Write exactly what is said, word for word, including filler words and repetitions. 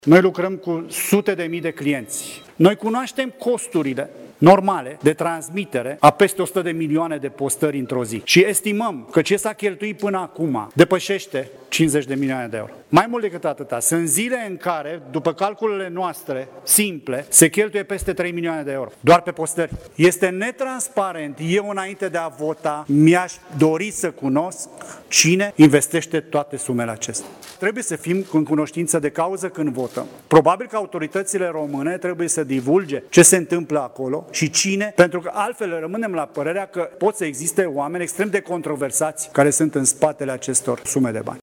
Noi lucrăm cu sute de mii de clienți. Noi cunoaștem costurile normale de transmitere a peste o sută de milioane de postări într-o zi. Și estimăm că ce s-a cheltuit până acum depășește cincizeci de milioane de euro. Mai mult decât atâta, sunt zile în care, după calculele noastre simple, se cheltuie peste trei milioane de euro, doar pe postări. Este netransparent. Eu, înainte de a vota, mi-aș dori să cunosc cine investește toate sumele acestea. Trebuie să fim în cunoștință de cauză când votăm. Probabil că autoritățile române trebuie să divulge ce se întâmplă acolo și cine, pentru că altfel rămânem la părerea că pot să existe oameni extrem de controversați care sunt în spatele acestor sume de bani.